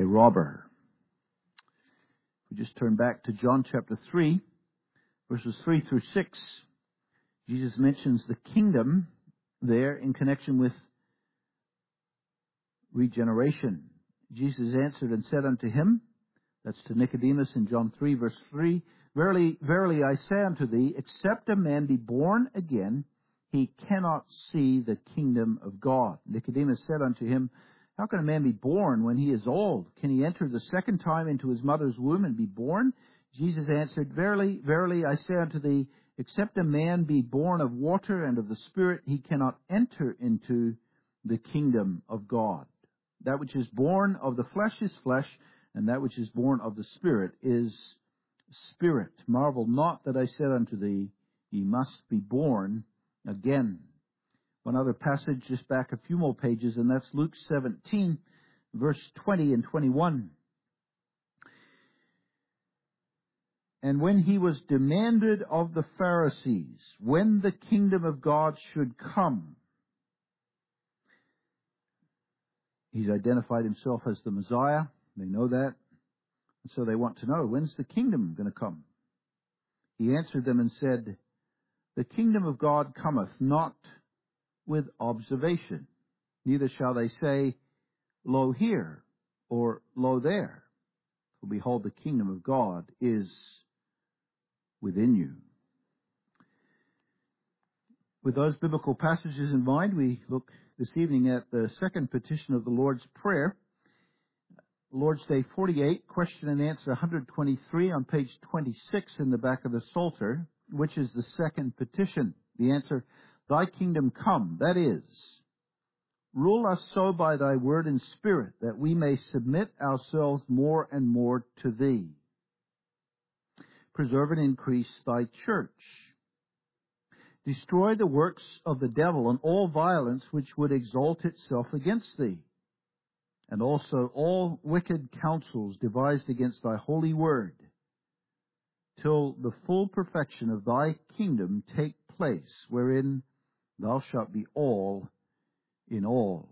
a robber. We just turn back to John chapter 3, verses 3 through 6. Jesus mentions the kingdom there in connection with regeneration. Jesus answered and said unto him, that's to Nicodemus in John 3, verse 3, Verily, verily, I say unto thee, except a man be born again, he cannot see the kingdom of God. Nicodemus said unto him, How can a man be born when he is old? Can he enter the second time into his mother's womb and be born? Jesus answered, Verily, verily, I say unto thee, except a man be born of water and of the Spirit, he cannot enter into the kingdom of God. That which is born of the flesh is flesh, and that which is born of the Spirit is spirit. Marvel not that I said unto thee, Ye must be born again. One other passage just back a few more pages, and that's Luke 17, verse 20 and 21. And when he was demanded of the Pharisees when the kingdom of God should come, he's identified himself as the Messiah. They know that. And so they want to know, when's the kingdom going to come? He answered them and said, The kingdom of God cometh not with observation, neither shall they say, Lo here, or Lo there. For behold, the kingdom of God is within you. With those biblical passages in mind, we look this evening at the second petition of the Lord's Prayer. Lord's Day 48, question and answer 123 on page 26 in the back of the Psalter, which is the second petition. The answer, Thy kingdom come, that is, rule us so by Thy word and Spirit, that we may submit ourselves more and more to Thee. Preserve and increase Thy church. Destroy the works of the devil and all violence which would exalt itself against Thee, and also all wicked counsels devised against Thy holy word, till the full perfection of Thy kingdom take place, wherein Thou shalt be all in all.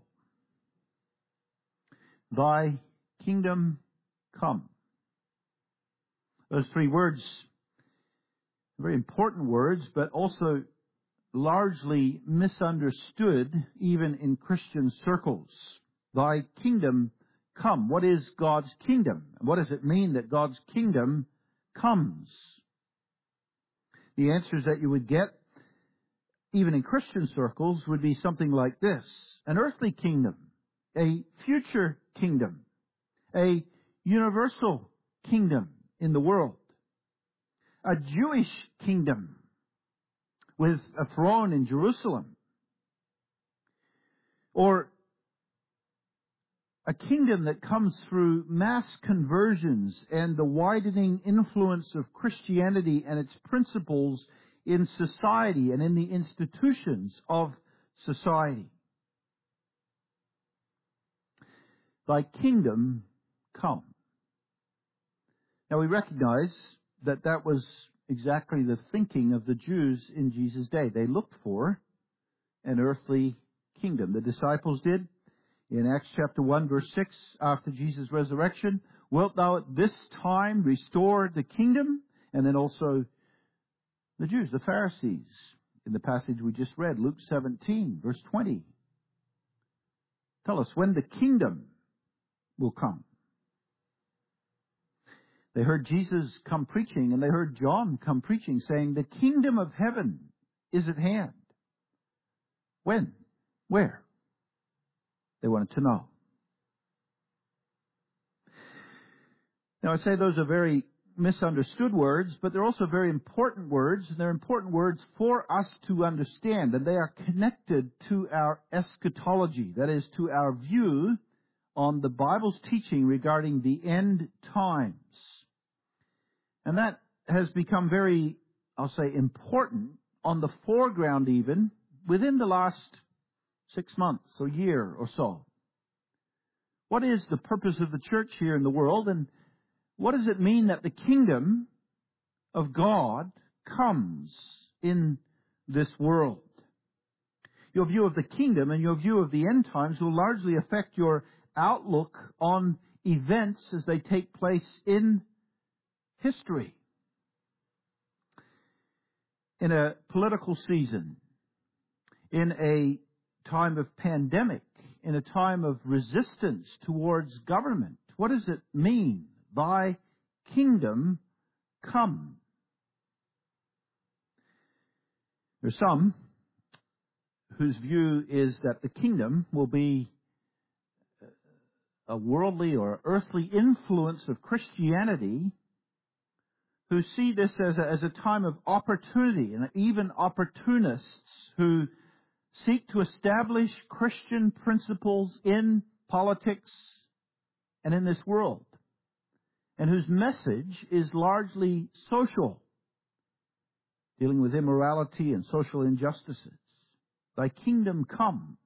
Thy kingdom come. Those three words, very important words, but also largely misunderstood even in Christian circles. Thy kingdom come. What is God's kingdom? What does it mean that God's kingdom comes? The answers that you would get, even in Christian circles, would be something like this. An earthly kingdom, a future kingdom, a universal kingdom in the world, a Jewish kingdom with a throne in Jerusalem, or a kingdom that comes through mass conversions and the widening influence of Christianity and its principles in society and in the institutions of society. Thy kingdom come. Now we recognize that that was exactly the thinking of the Jews in Jesus' day. They looked for an earthly kingdom. The disciples did. In Acts chapter 1, verse 6, after Jesus' resurrection, wilt thou at this time restore the kingdom? And then also the Jews, the Pharisees, in the passage we just read, Luke 17, verse 20. Tell us when the kingdom will come. They heard Jesus come preaching, and they heard John come preaching, saying, The kingdom of heaven is at hand. When? Where? They wanted to know. Now, I say those are very misunderstood words, but they're also very important words, and they're important words for us to understand, and they are connected to our eschatology, that is, to our view on the Bible's teaching regarding the end times. And that has become very, I'll say, important on the foreground even within the last 6 months or year or so. What is the purpose of the church here in the world, and what does it mean that the kingdom of God comes in this world? Your view of the kingdom and your view of the end times will largely affect your outlook on events as they take place in history. In a political season, in a time of pandemic, in a time of resistance towards government, what does it mean? Thy kingdom come. There's some whose view is that the kingdom will be a worldly or earthly influence of Christianity, who see this as a time of opportunity, and even opportunists who seek to establish Christian principles in politics and in this world, and whose message is largely social, dealing with immorality and social injustices. Thy kingdom come.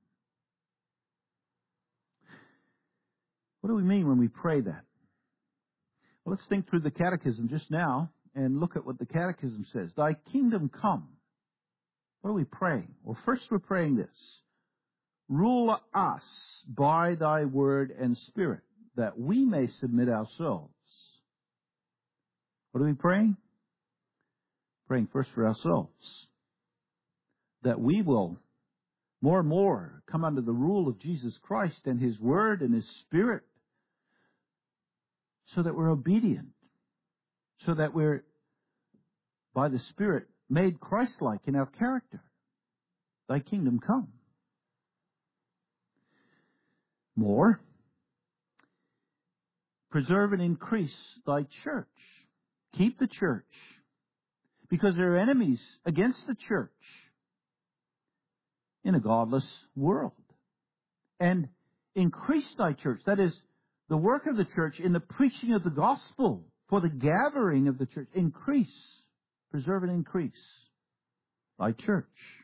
What do we mean when we pray that? Well, let's think through the Catechism just now and look at what the Catechism says. Thy kingdom come. What are we praying? Well, first we're praying this. Rule us by thy word and spirit, that we may submit ourselves. What are we praying? Praying first for ourselves, that we will more and more come under the rule of Jesus Christ and His Word and His Spirit, so that we're obedient, so that we're, by the Spirit, made Christ-like in our character. Thy kingdom come. More, preserve and increase thy church. Keep the church, because there are enemies against the church in a godless world. And increase thy church. That is, the work of the church in the preaching of the gospel for the gathering of the church. Increase, preserve and increase thy church.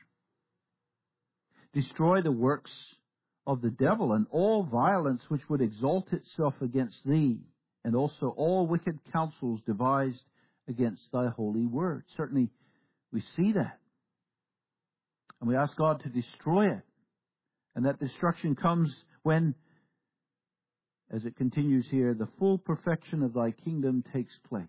Destroy the works of the devil and all violence which would exalt itself against thee, and also all wicked counsels devised against thy holy word. Certainly we see that. And we ask God to destroy it. And that destruction comes when, as it continues here, the full perfection of thy kingdom takes place.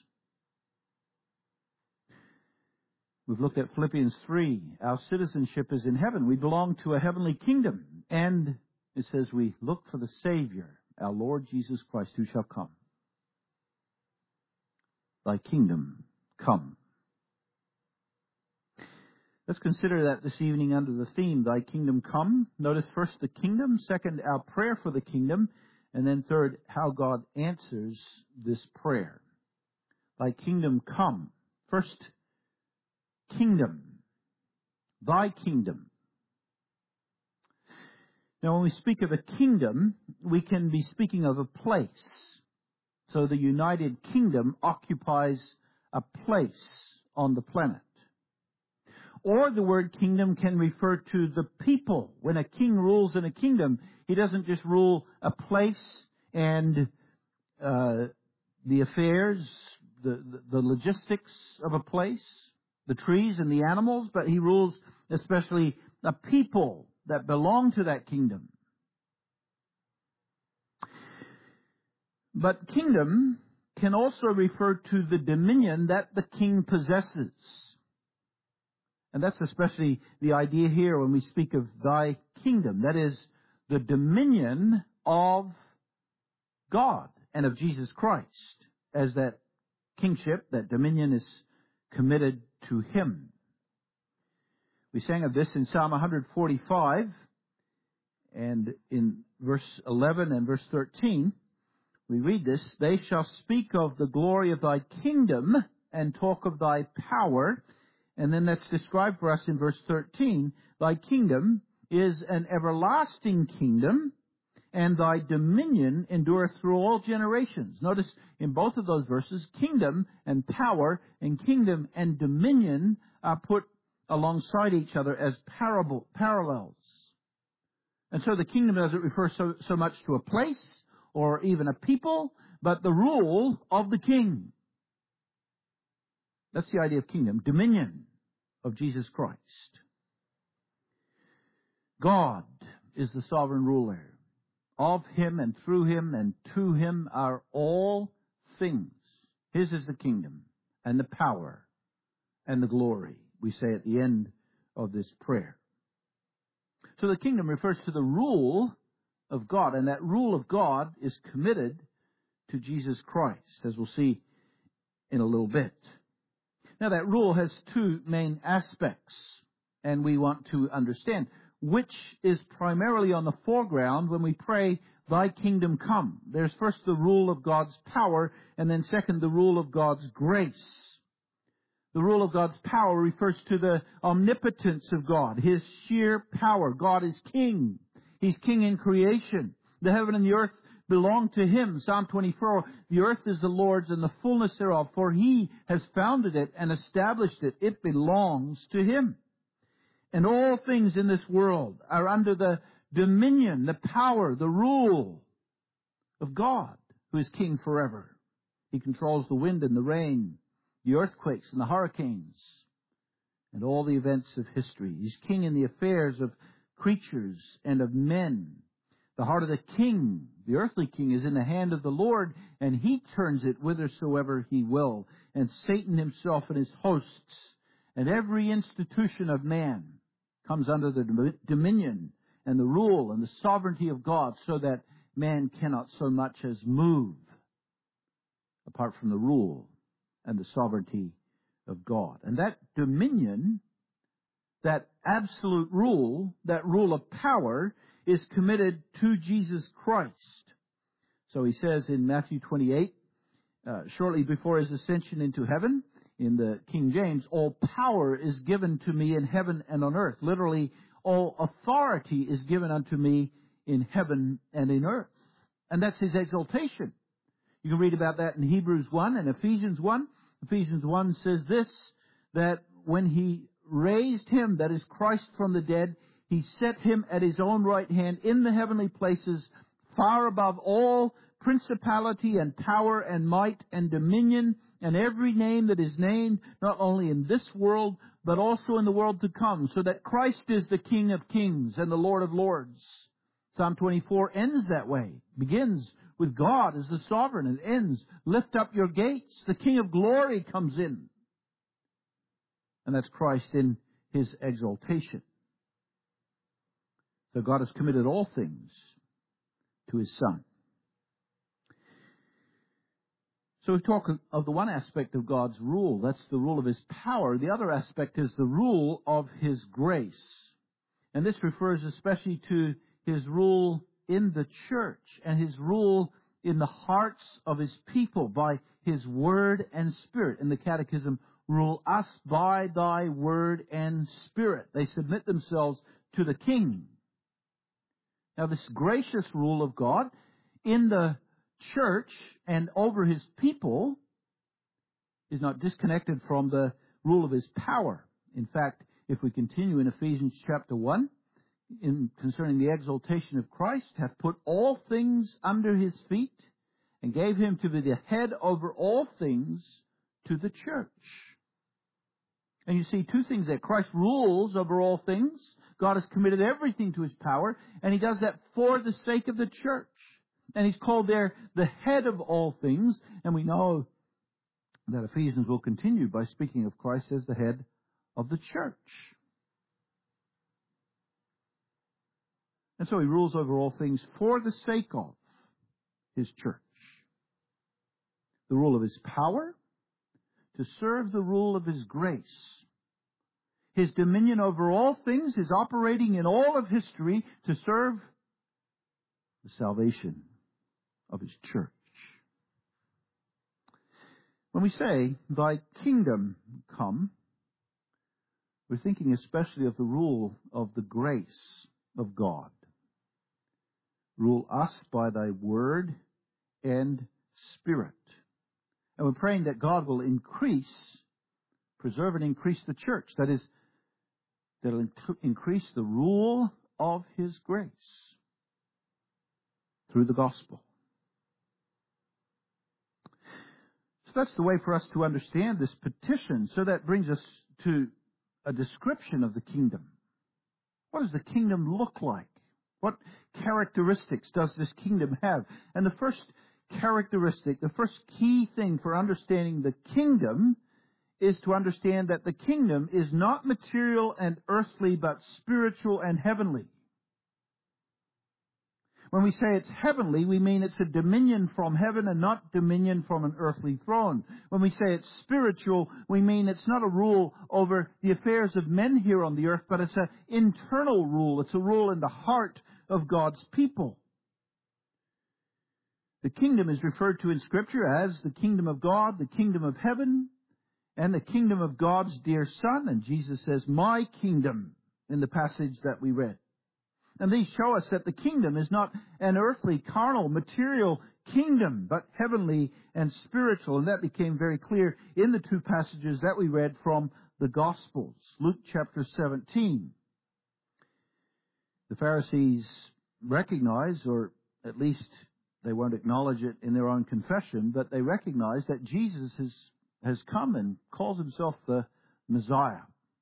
We've looked at Philippians 3. Our citizenship is in heaven. We belong to a heavenly kingdom. And it says we look for the Savior, our Lord Jesus Christ, who shall come. Thy kingdom come. Let's consider that this evening under the theme, Thy kingdom come. Notice first the kingdom, second our prayer for the kingdom, and then third, how God answers this prayer. Thy kingdom come. First, kingdom. Thy kingdom. Now, when we speak of a kingdom, we can be speaking of a place. So the United Kingdom occupies a place on the planet. Or the word kingdom can refer to the people. When a king rules in a kingdom, he doesn't just rule a place and the affairs, the logistics of a place, the trees and the animals, but he rules especially a people that belong to that kingdom. But kingdom can also refer to the dominion that the king possesses. And that's especially the idea here when we speak of thy kingdom. That is, the dominion of God and of Jesus Christ, as that kingship, that dominion is committed to Him. We sang of this in Psalm 145, and in verse 11 and verse 13, we read this, They shall speak of the glory of thy kingdom and talk of thy power. And then that's described for us in verse 13. Thy kingdom is an everlasting kingdom, and thy dominion endureth through all generations. Notice in both of those verses, kingdom and power and kingdom and dominion are put alongside each other as parallels. And so the kingdom doesn't refer so much to a place or even a people, but the rule of the king. That's the idea of kingdom. Dominion of Jesus Christ. God is the sovereign ruler of Him and through Him and to Him are all things. His is the kingdom and the power and the glory, we say at the end of this prayer. So the kingdom refers to the rule of God, and that rule of God is committed to Jesus Christ, as we'll see in a little bit. Now that rule has two main aspects, and we want to understand which is primarily on the foreground when we pray, Thy kingdom come. There's first the rule of God's power, and then second, the rule of God's grace. The rule of God's power refers to the omnipotence of God, His sheer power. God is king. He's king in creation. The heaven and the earth belong to Him. Psalm 24, the earth is the Lord's and the fullness thereof, for He has founded it and established it. It belongs to Him. And all things in this world are under the dominion, the power, the rule of God, who is king forever. He controls the wind and the rain, the earthquakes and the hurricanes, and all the events of history. He's king in the affairs of creatures and of men. The heart of the king, the earthly king, is in the hand of the Lord, and He turns it whithersoever He will. And Satan himself and his hosts and every institution of man comes under the dominion and the rule and the sovereignty of God, so that man cannot so much as move apart from the rule and the sovereignty of God. And that dominion, that absolute rule, that rule of power, is committed to Jesus Christ. So He says in Matthew 28, shortly before His ascension into heaven, in the King James, all power is given to me in heaven and on earth. Literally, all authority is given unto me in heaven and in earth. And that's His exaltation. You can read about that in Hebrews 1 and Ephesians 1. Ephesians 1 says this, that when He raised Him, that is Christ, from the dead, He set Him at His own right hand in the heavenly places, far above all principality and power and might and dominion and every name that is named, not only in this world, but also in the world to come, so that Christ is the King of kings and the Lord of lords. Psalm 24 ends that way. Begins with God as the sovereign and ends, lift up your gates. The King of glory comes in. And that's Christ in His exaltation. So God has committed all things to His Son. So we talk of the one aspect of God's rule. That's the rule of His power. The other aspect is the rule of His grace. And this refers especially to His rule in the church and His rule in the hearts of His people by His word and spirit. In the Catechism, rule us by Thy word and spirit. They submit themselves to the King. Now this gracious rule of God in the church and over His people is not disconnected from the rule of His power. In fact, if we continue in Ephesians chapter 1, concerning the exaltation of Christ, hath put all things under His feet, and gave Him to be the head over all things to the church. And you see two things there. Christ rules over all things. God has committed everything to His power, and He does that for the sake of the church. And He's called there the head of all things, and we know that Ephesians will continue by speaking of Christ as the head of the church. And so He rules over all things for the sake of His church. The rule of His power to serve the rule of His grace. His dominion over all things is operating in all of history to serve the salvation of His church. When we say, Thy kingdom come, we're thinking especially of the rule of the grace of God. Rule us by Thy word and spirit. And we're praying that God will preserve and increase the church. That is, that will increase the rule of His grace through the gospel. So that's the way for us to understand this petition. So that brings us to a description of the kingdom. What does the kingdom look like? What characteristics does this kingdom have? And the first characteristic, the first key thing for understanding the kingdom is to understand that the kingdom is not material and earthly, but spiritual and heavenly. When we say it's heavenly, we mean it's a dominion from heaven and not dominion from an earthly throne. When we say it's spiritual, we mean it's not a rule over the affairs of men here on the earth, but it's an internal rule. It's a rule in the heart of God's people. The kingdom is referred to in Scripture as the kingdom of God, the kingdom of heaven, and the kingdom of God's dear Son. And Jesus says, my kingdom, in the passage that we read. And these show us that the kingdom is not an earthly, carnal, material kingdom, but heavenly and spiritual. And that became very clear in the two passages that we read from the Gospels. Luke chapter 17. The Pharisees recognize, or at least they won't acknowledge it in their own confession, but they recognize that Jesus has come and calls himself the Messiah.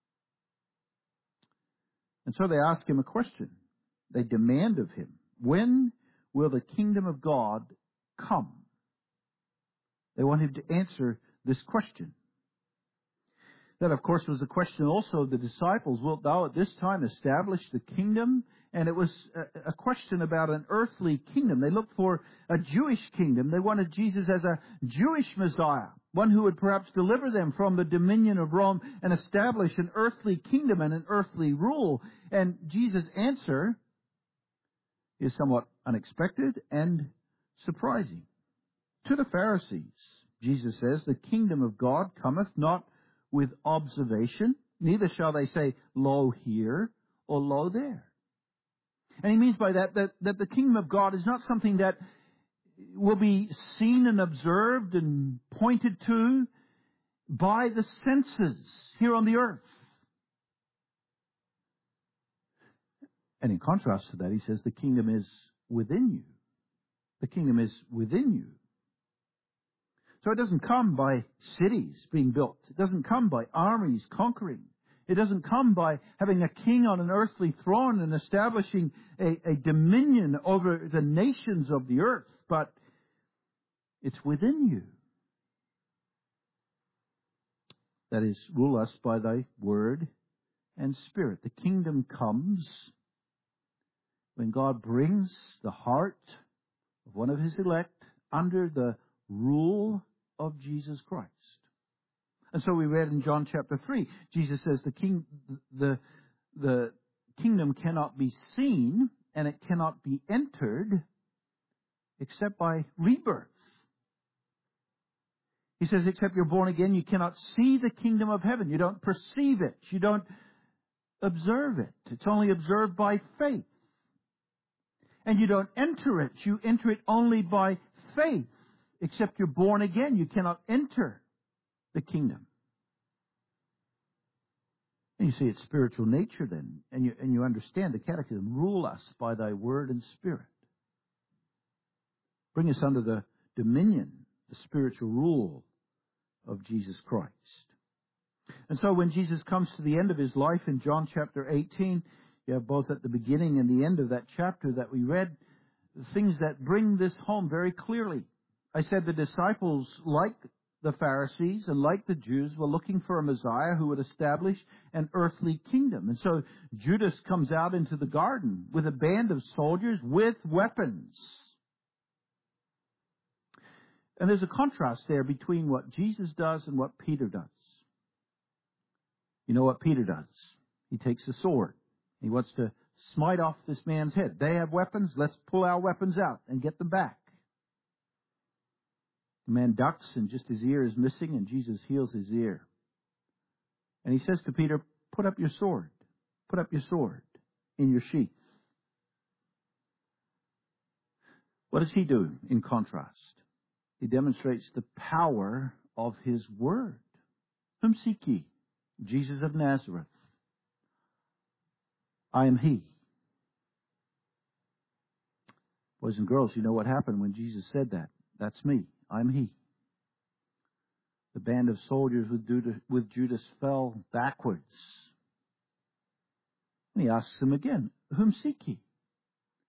And so they ask him a question. They demand of him, when will the kingdom of God come? They want him to answer this question. That, of course, was a question also of the disciples. Wilt thou at this time establish the kingdom? And it was a question about an earthly kingdom. They looked for a Jewish kingdom. They wanted Jesus as a Jewish Messiah, one who would perhaps deliver them from the dominion of Rome and establish an earthly kingdom and an earthly rule. And Jesus' answer is somewhat unexpected and surprising. To the Pharisees, Jesus says, the kingdom of God cometh not with observation, neither shall they say, lo here or lo there. And he means by that the kingdom of God is not something that will be seen and observed and pointed to by the senses here on the earth. And in contrast to that, he says the kingdom is within you. The kingdom is within you. So it doesn't come by cities being built. It doesn't come by armies conquering. It doesn't come by having a king on an earthly throne and establishing a dominion over the nations of the earth. But it's within you. That is, rule us by thy word and spirit. The kingdom comes when God brings the heart of one of his elect under the rule of Jesus Christ. And so we read in John chapter 3, Jesus says the kingdom cannot be seen and it cannot be entered except by rebirth. He says, except you're born again, you cannot see the kingdom of heaven. You don't perceive it. You don't observe it. It's only observed by faith. And you don't enter it. You enter it only by faith. Except you're born again, you cannot enter the kingdom. And you see its spiritual nature then. And you understand the catechism. Rule us by thy word and spirit. Bring us under the dominion, the spiritual rule of Jesus Christ. And so when Jesus comes to the end of his life in John chapter 18, you have both at the beginning and the end of that chapter that we read, things that bring this home very clearly. I said the disciples, like the Pharisees and like the Jews, were looking for a Messiah who would establish an earthly kingdom. And so Judas comes out into the garden with a band of soldiers with weapons. And there's a contrast there between what Jesus does and what Peter does. You know what Peter does? He takes a sword. He wants to smite off this man's head. They have weapons. Let's pull our weapons out and get them back. The man ducks and just his ear is missing and Jesus heals his ear. And he says to Peter, put up your sword. Put up your sword in your sheath. What does he do in contrast? He demonstrates the power of his word. Whom seek ye? Jesus of Nazareth. I am he. Boys and girls, you know what happened when Jesus said that. That's me. I'm he. The band of soldiers with Judas fell backwards. And he asks them again, whom seek ye?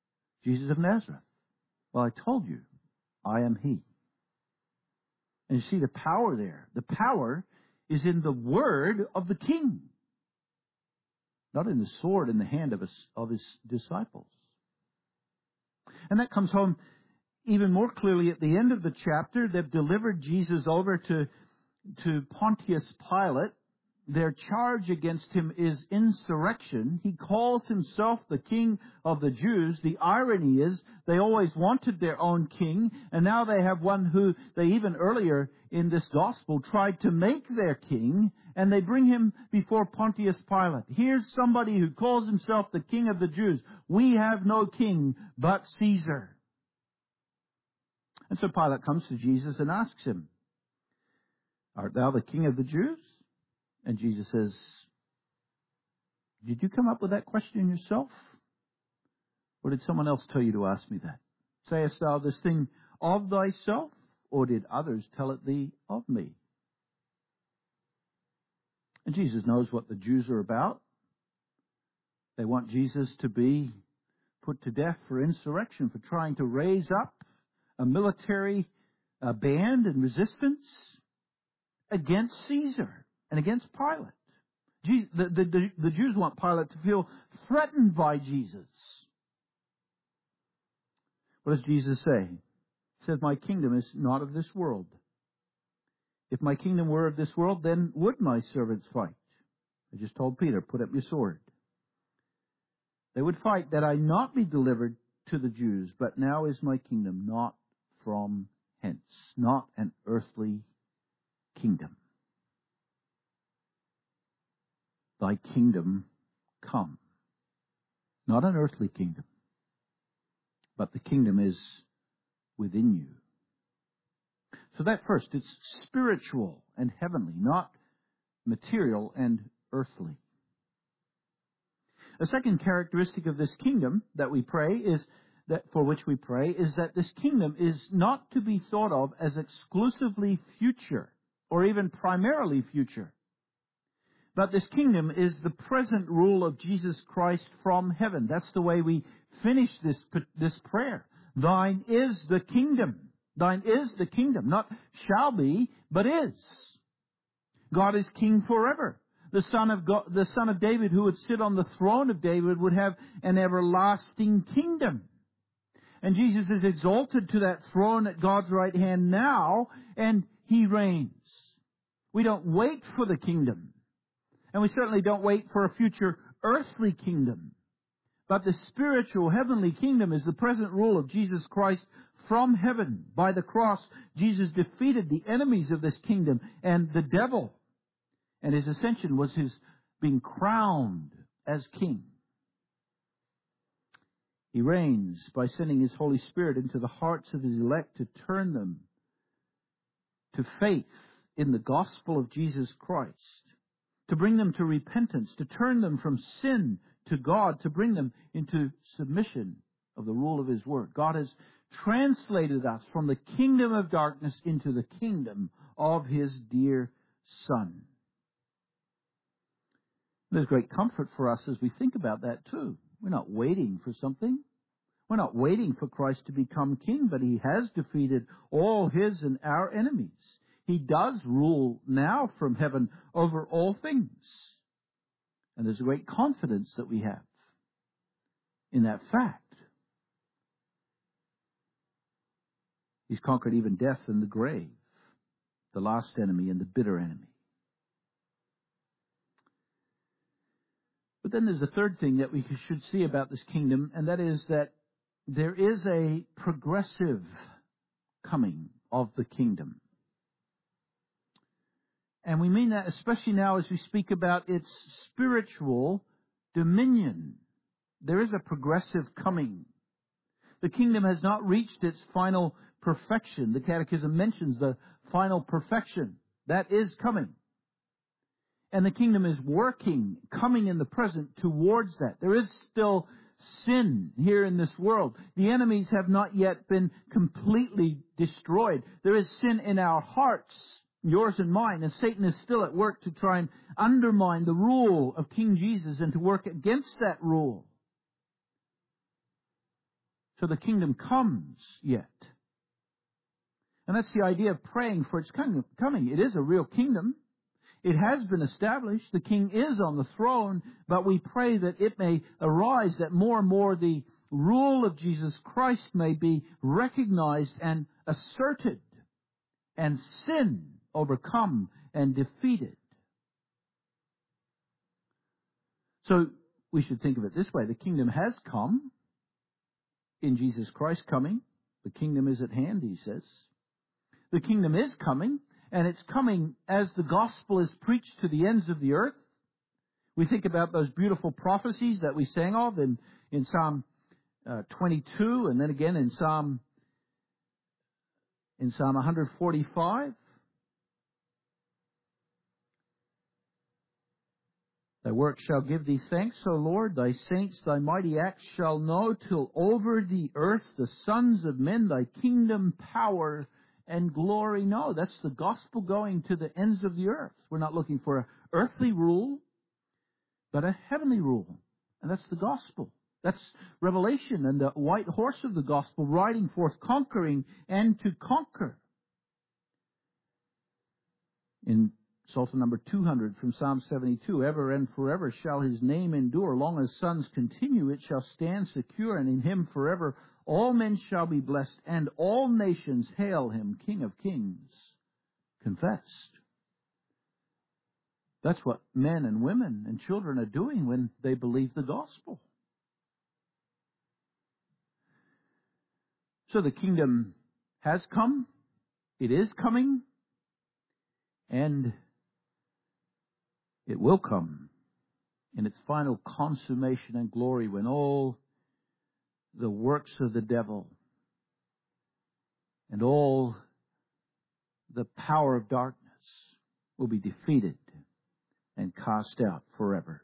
Jesus of Nazareth. Well, I told you, I am He. And you see the power there. The power is in the word of the King, not in the sword in the hand of his disciples. And that comes home even more clearly at the end of the chapter. They've delivered Jesus over to Pontius Pilate. Their charge against him is insurrection. He calls himself the King of the Jews. The irony is they always wanted their own king, and now they have one who they even earlier in this gospel tried to make their king, and they bring him before Pontius Pilate. Here's somebody who calls himself the King of the Jews. We have no king but Caesar. And so Pilate comes to Jesus and asks him, "Art thou the King of the Jews?" And Jesus says, "Did you come up with that question yourself? Or did someone else tell you to ask me that? Sayest thou this thing of thyself, or did others tell it thee of me?" And Jesus knows what the Jews are about. They want Jesus to be put to death for insurrection, for trying to raise up a military band and resistance against Caesar and against Pilate. The Jews want Pilate to feel threatened by Jesus. What does Jesus say? He says, "My kingdom is not of this world. If my kingdom were of this world, then would my servants fight." I just told Peter, "Put up your sword." They would fight that I not be delivered to the Jews, but now is my kingdom not from hence, not an earthly kingdom. Thy kingdom come. Not an earthly kingdom, but the kingdom is within you. So that first, it's spiritual and heavenly, not material and earthly. A second characteristic of this kingdom that we pray is that for which we pray is that this kingdom is not to be thought of as exclusively future or even primarily future. But this kingdom is the present rule of Jesus Christ from heaven. That's the way we finish this prayer. Thine is the kingdom. Thine is the kingdom. Not shall be, but is. God is king forever. The Son of God, the Son of David who would sit on the throne of David would have an everlasting kingdom. And Jesus is exalted to that throne at God's right hand now, and He reigns. We don't wait for the kingdom. And we certainly don't wait for a future earthly kingdom. But the spiritual heavenly kingdom is the present rule of Jesus Christ from heaven. By the cross, Jesus defeated the enemies of this kingdom and the devil. And His ascension was His being crowned as king. He reigns by sending His Holy Spirit into the hearts of His elect to turn them to faith in the gospel of Jesus Christ, to bring them to repentance, to turn them from sin to God, to bring them into submission of the rule of His Word. God has translated us from the kingdom of darkness into the kingdom of His dear Son. There's great comfort for us as we think about that too. We're not waiting for something. We're not waiting for Christ to become king, but He has defeated all His and our enemies. He does rule now from heaven over all things. And there's a great confidence that we have in that fact. He's conquered even death and the grave, the last enemy and the bitter enemy. But then there's a third thing that we should see about this kingdom, and that is that there is a progressive coming of the kingdom. And we mean that especially now as we speak about its spiritual dominion. There is a progressive coming. The kingdom has not reached its final perfection. The Catechism mentions the final perfection. That is coming. And the kingdom is working, coming in the present towards that. There is still sin here in this world. The enemies have not yet been completely destroyed. There is sin in our hearts, yours and mine, and Satan is still at work to try and undermine the rule of King Jesus and to work against that rule. So the kingdom comes yet. And that's the idea of praying for its coming. It is a real kingdom. It has been established. The king is on the throne, but we pray that it may arise, that more and more the rule of Jesus Christ may be recognized and asserted, and sin overcome and defeated. So we should think of it this way. The kingdom has come in Jesus Christ coming. The kingdom is at hand, he says. The kingdom is coming, and it's coming as the gospel is preached to the ends of the earth. We think about those beautiful prophecies that we sang of in Psalm 22, and then again in Psalm 145. Thy work shall give thee thanks, O Lord. Thy saints thy mighty acts shall know, till over the earth the sons of men thy kingdom, power, and glory know. That's the gospel going to the ends of the earth. We're not looking for an earthly rule, but a heavenly rule. And that's the gospel. That's Revelation and the white horse of the gospel, riding forth, conquering and to conquer. In Psalter number 200 from Psalm 72, ever and forever shall his name endure. Long as suns continue, it shall stand secure, and in him forever all men shall be blessed, and all nations hail him, King of kings, confessed. That's what men and women and children are doing when they believe the gospel. So the kingdom has come, it is coming, and it will come in its final consummation and glory when all the works of the devil and all the power of darkness will be defeated and cast out forever.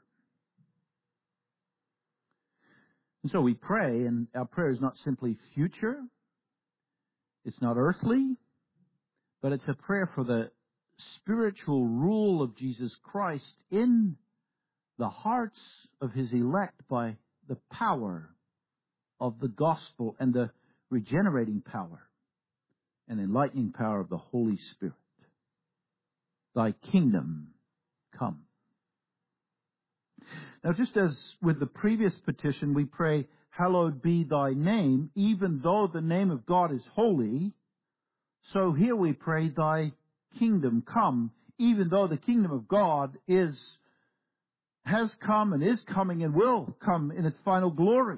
And so we pray, and our prayer is not simply future, it's not earthly, but it's a prayer for the spiritual rule of Jesus Christ in the hearts of his elect by the power of the gospel and the regenerating power and enlightening power of the Holy Spirit. Thy kingdom come. Now, just as with the previous petition, we pray, hallowed be thy name, even though the name of God is holy, so here we pray, thy kingdom come, even though the kingdom of God has come and is coming and will come in its final glory.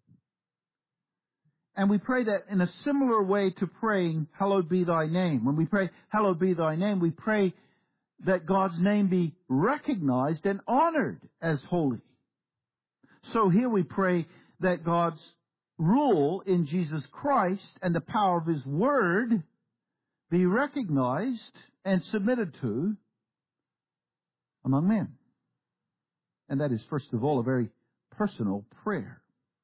And we pray that in a similar way to praying, hallowed be thy name. When we pray, hallowed be thy name, we pray that God's name be recognized and honored as holy. So here we pray that God's rule in Jesus Christ and the power of his word be recognized and submitted to among men. And that is, first of all, a very personal prayer.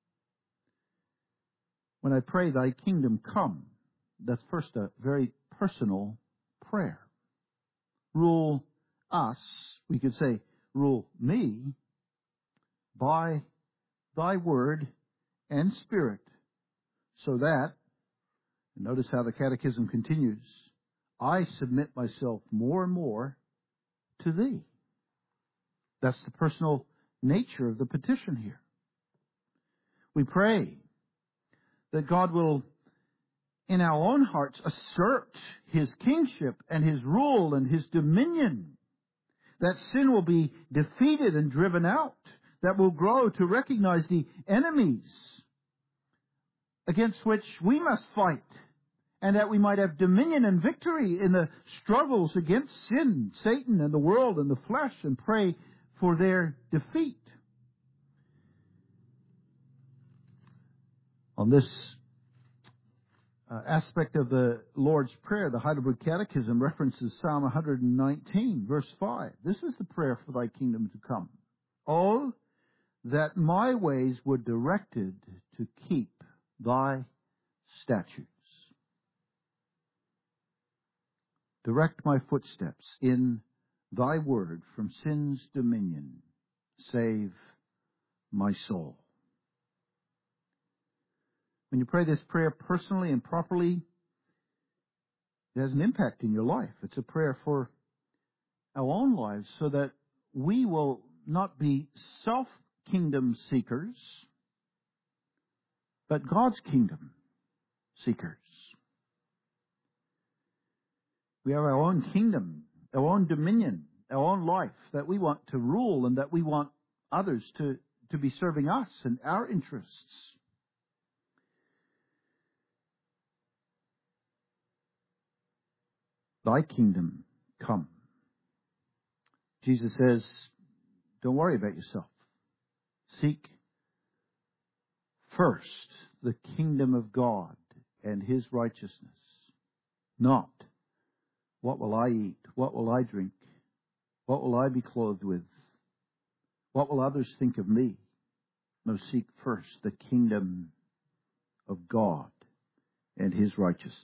When I pray, thy kingdom come, that's first a very personal prayer. Rule us, we could say, rule me by thy word and spirit, so that, and notice how the catechism continues, I submit myself more and more to thee. That's the personal nature of the petition here. We pray that God will, in our own hearts, assert his kingship and his rule and his dominion, that sin will be defeated and driven out, that will grow to recognize the enemies against which we must fight, and that we might have dominion and victory in the struggles against sin, Satan, and the world and the flesh, and pray for their defeat. On this aspect of the Lord's Prayer, the Heidelberg Catechism references Psalm 119, verse 5. This is the prayer for thy kingdom to come. Oh, that my ways were directed to keep thy statutes. Direct my footsteps in thy word from sin's dominion. Save my soul. When you pray this prayer personally and properly, it has an impact in your life. It's a prayer for our own lives so that we will not be self-kingdom seekers, but God's kingdom seekers. We have our own kingdom, our own dominion, our own life that we want to rule and that we want others to be serving us and our interests. Thy kingdom come. Jesus says, don't worry about yourself. Seek first the kingdom of God and His righteousness. Not, what will I eat? What will I drink? What will I be clothed with? What will others think of me? No, seek first the kingdom of God and His righteousness.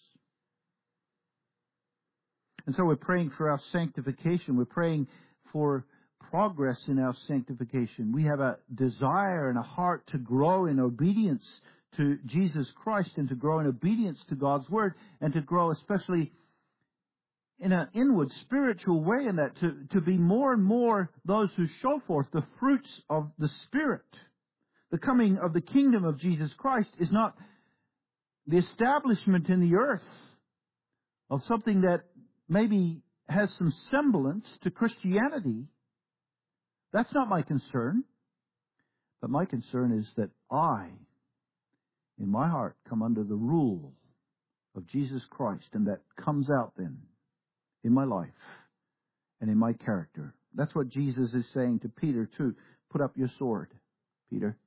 And so we're praying for our sanctification. We're praying for progress in our sanctification. We have a desire and a heart to grow in obedience to Jesus Christ and to grow in obedience to God's Word and to grow especially in an inward spiritual way in that, to be more and more those who show forth the fruits of the Spirit. The coming of the kingdom of Jesus Christ is not the establishment in the earth of something that maybe has some semblance to Christianity. That's not my concern. But my concern is that I, in my heart, come under the rule of Jesus Christ, and that comes out then in my life and in my character. That's what Jesus is saying to Peter too. Put up your sword, Peter.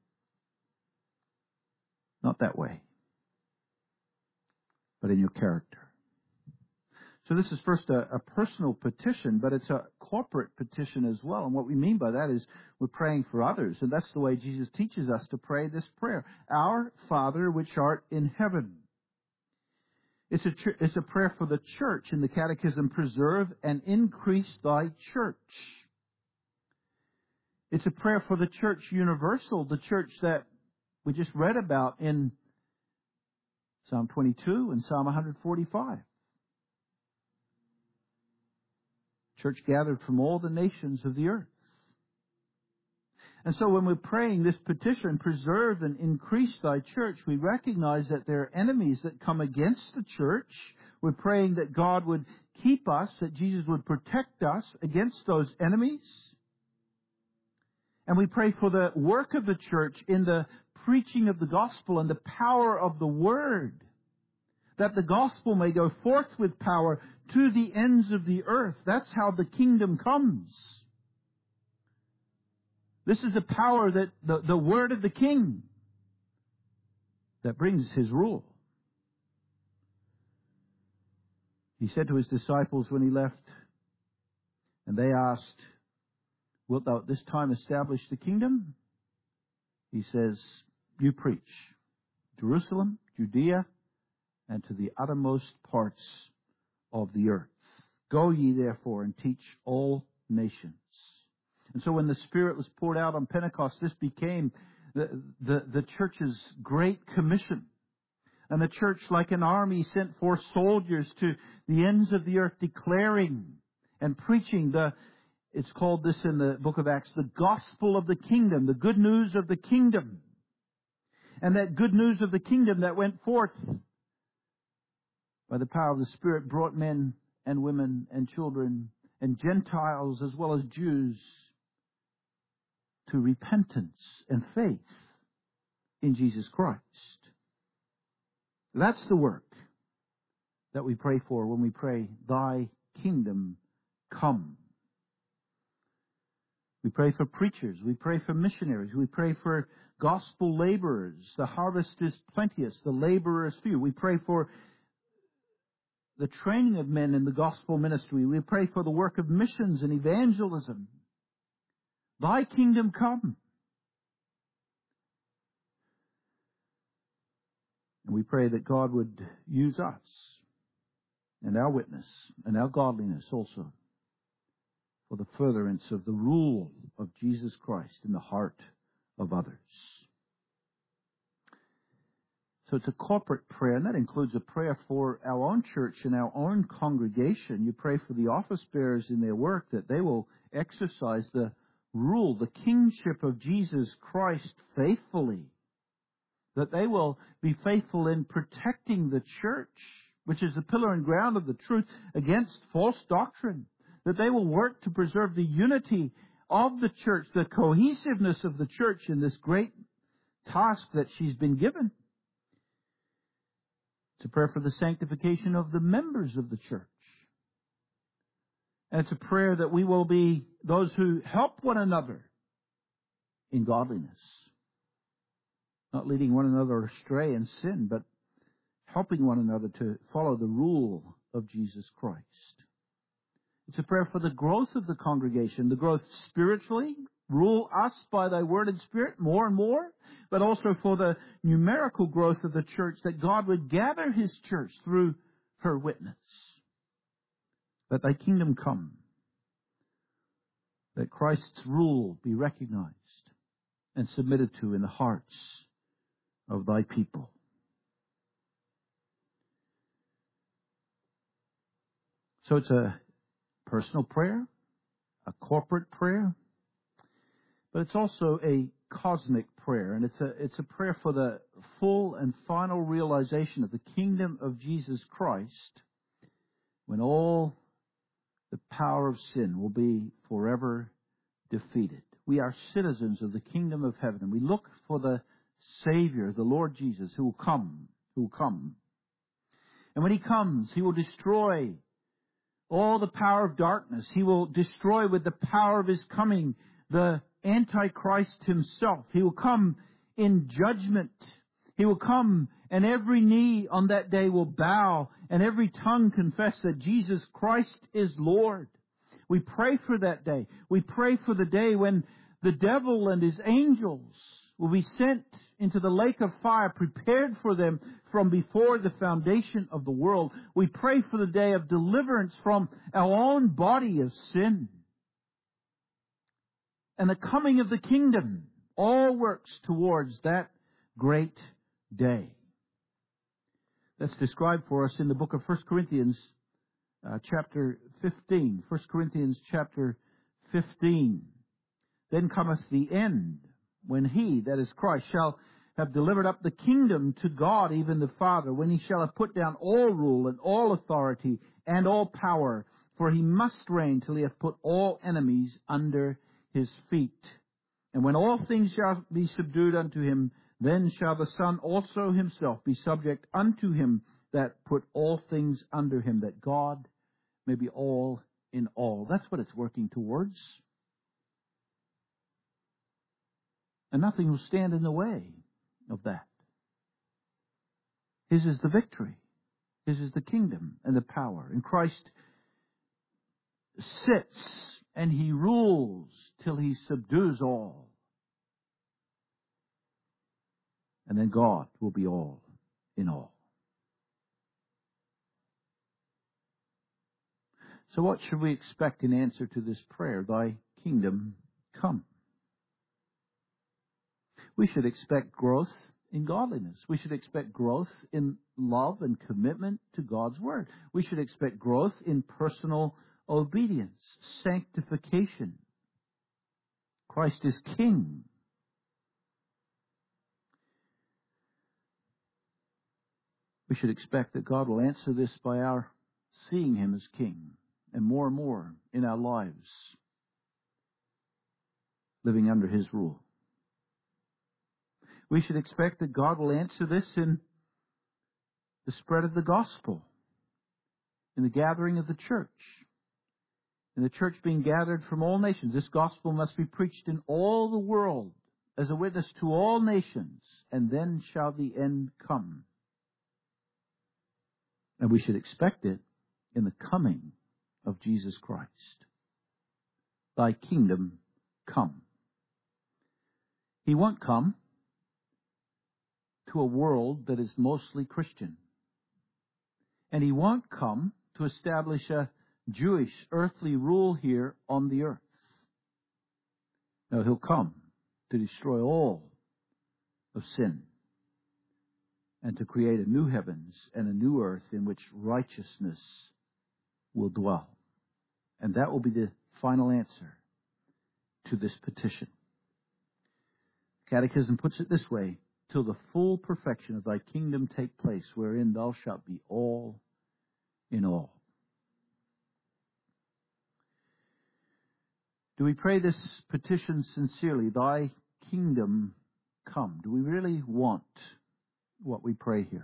Not that way, but in your character. So this is first a personal petition, but it's a corporate petition as well. And what we mean by that is we're praying for others. And that's the way Jesus teaches us to pray this prayer. Our Father which art in heaven. It's a prayer for the church. In the Catechism, preserve and increase thy church. It's a prayer for the church universal, the church that we just read about in Psalm 22 and Psalm 145. Church gathered from all the nations of the earth. And so when we're praying this petition, preserve and increase thy church, we recognize that there are enemies that come against the church. We're praying that God would keep us, that Jesus would protect us against those enemies. And we pray for the work of the church in the preaching of the gospel and the power of the word, that the gospel may go forth with power to the ends of the earth. That's how the kingdom comes. This is the power that the word of the king that brings his rule. He said to his disciples when he left, and they asked, wilt thou at this time establish the kingdom? He says, you preach, Jerusalem, Judea, and to the uttermost parts of the earth. Go ye therefore and teach all nations. And so when the Spirit was poured out on Pentecost, this became the church's great commission. And the church, like an army, sent forth soldiers to the ends of the earth, declaring and preaching it's called this in the book of Acts, the gospel of the kingdom, the good news of the kingdom. And that good news of the kingdom that went forth by the power of the Spirit brought men and women and children and Gentiles as well as Jews to repentance and faith in Jesus Christ. That's the work that we pray for when we pray, thy kingdom come. We pray for preachers. We pray for missionaries. We pray for gospel laborers. The harvest is plenteous. The laborers few. We pray for the training of men in the gospel ministry. We pray for the work of missions and evangelism. Thy kingdom come. And we pray that God would use us and our witness and our godliness also for the furtherance of the rule of Jesus Christ in the heart of others. So it's a corporate prayer, and that includes a prayer for our own church and our own congregation. You pray for the office bearers in their work, that they will exercise the rule, the kingship of Jesus Christ faithfully, that they will be faithful in protecting the church, which is the pillar and ground of the truth, against false doctrine, that they will work to preserve the unity of the church, the cohesiveness of the church in this great task that she's been given. It's a prayer for the sanctification of the members of the church. And it's a prayer that we will be those who help one another in godliness. Not leading one another astray in sin, but helping one another to follow the rule of Jesus Christ. It's a prayer for the growth of the congregation, the growth spiritually. Rule us by thy word and spirit more and more, but also for the numerical growth of the church, that God would gather his church through her witness. Let thy kingdom come, that Christ's rule be recognized and submitted to in the hearts of thy people. So it's a personal prayer, a corporate prayer, but it's also a cosmic prayer, and it's a prayer for the full and final realization of the kingdom of Jesus Christ, when all the power of sin will be forever defeated. We are citizens of the kingdom of heaven, and we look for the Savior, the Lord Jesus, who will come. And when he comes, he will destroy all the power of darkness. He will destroy with the power of his coming the Antichrist himself. He will come in judgment. He will come, and every knee on that day will bow, and every tongue confess that Jesus Christ is Lord. We pray for that day. We pray for the day when the devil and his angels will be sent into the lake of fire prepared for them from before the foundation of the world. We pray for the day of deliverance from our own body of sin. And the coming of the kingdom all works towards that great day. That's described for us in the book of 1 Corinthians chapter 15. 1 Corinthians chapter 15. Then cometh the end, when he, that is Christ, shall have delivered up the kingdom to God, even the Father, when he shall have put down all rule and all authority and all power, for he must reign till he hath put all enemies under his feet. And when all things shall be subdued unto him, then shall the Son also himself be subject unto him that put all things under him, that God may be all in all. That's what it's working towards. And nothing will stand in the way of that. His is the victory. His is the kingdom and the power. And Christ sits and he rules till he subdues all. And then God will be all in all. So what should we expect in answer to this prayer? Thy kingdom come. We should expect growth in godliness. We should expect growth in love and commitment to God's word. We should expect growth in personal obedience, sanctification. Christ is King. We should expect that God will answer this by our seeing him as King, and more in our lives, living under his rule. We should expect that God will answer this in the spread of the gospel, in the gathering of the church, in the church being gathered from all nations. This gospel must be preached in all the world as a witness to all nations, and then shall the end come. And we should expect it in the coming of Jesus Christ. Thy kingdom come. He won't come to a world that is mostly Christian. And he won't come to establish a Jewish earthly rule here on the earth. No, he'll come to destroy all of sin and to create a new heavens and a new earth in which righteousness will dwell. And that will be the final answer to this petition. Catechism puts it this way: till the full perfection of thy kingdom take place, wherein thou shalt be all in all. Do we pray this petition sincerely? Thy kingdom come. Do we really want what we pray here?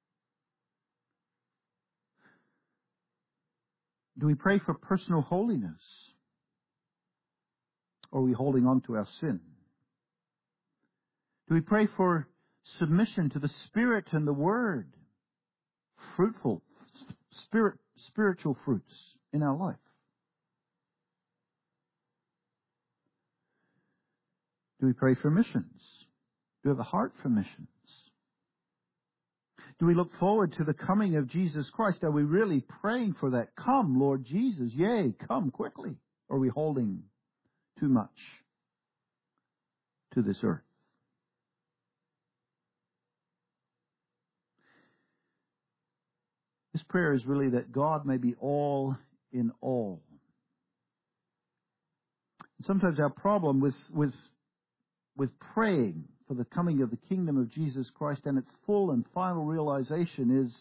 Do we pray for personal holiness? Or are we holding on to our sin? Do we pray for submission to the Spirit and the Word? Fruitful, spiritual fruits in our life. Do we pray for missions? Do we have a heart for missions? Do we look forward to the coming of Jesus Christ? Are we really praying for that? Come, Lord Jesus. Yea, come quickly. Or are we holding too much to this earth? This prayer is really that God may be all in all. And sometimes our problem with praying for the coming of the kingdom of Jesus Christ and its full and final realization is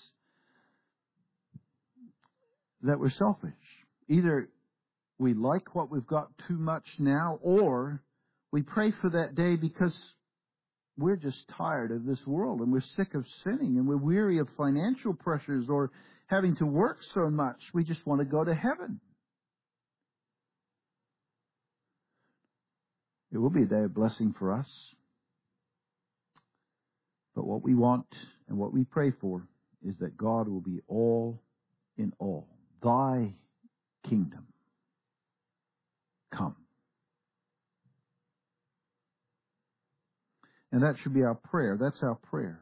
that we're selfish. Either we like what we've got too much now, or we pray for that day because we're just tired of this world and we're sick of sinning and we're weary of financial pressures or having to work so much. We just want to go to heaven. It will be a day of blessing for us. But what we want and what we pray for is that God will be all in all. Thy kingdom come. And that should be our prayer. That's our prayer.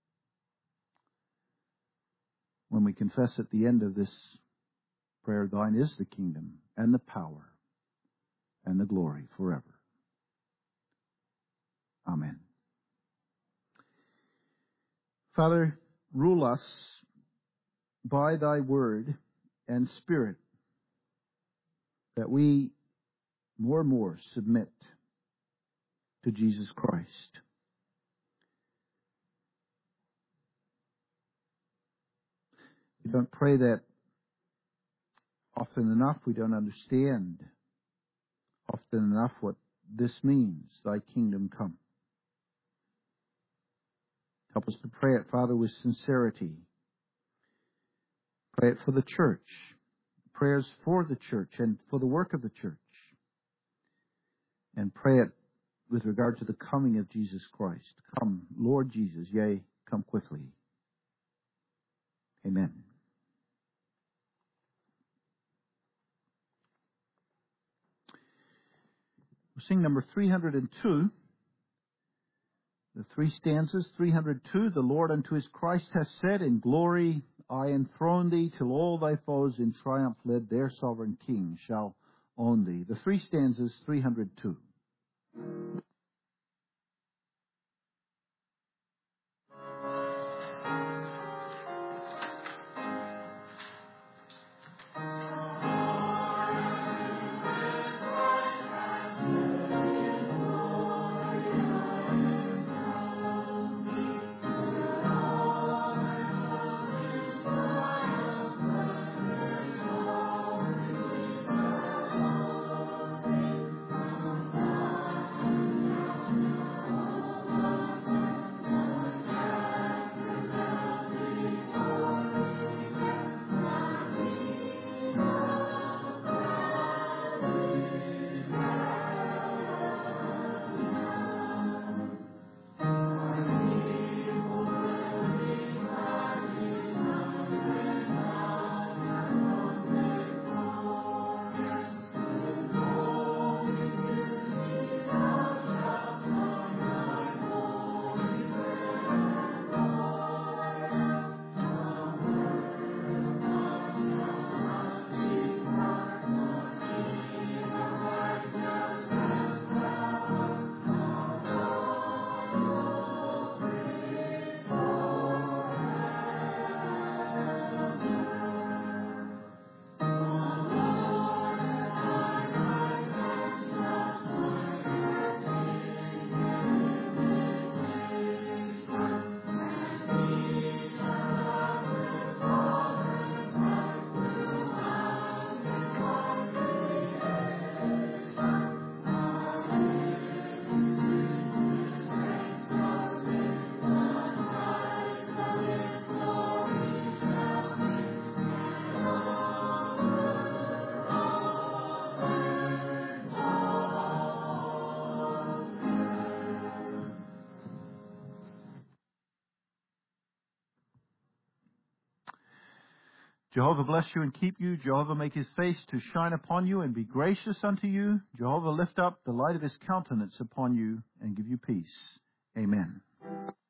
When we confess at the end of this prayer, thine is the kingdom and the power and the glory forever. Amen. Father, rule us by thy word and Spirit, that we more and more submit to Jesus Christ. We don't pray that often enough. We don't understand often enough what this means, thy kingdom come. Help us to pray it, Father, with sincerity. Pray it for the church. Prayers for the church and for the work of the church. And pray it with regard to the coming of Jesus Christ. Come, Lord Jesus, yea, come quickly. Amen. We'll sing number 302. The three stanzas, 302, the Lord unto his Christ hath said, in glory I enthrone thee, till all thy foes in triumph led, their sovereign king shall own thee. The three stanzas, 302. Jehovah bless you and keep you. Jehovah make his face to shine upon you and be gracious unto you. Jehovah lift up the light of his countenance upon you and give you peace. Amen.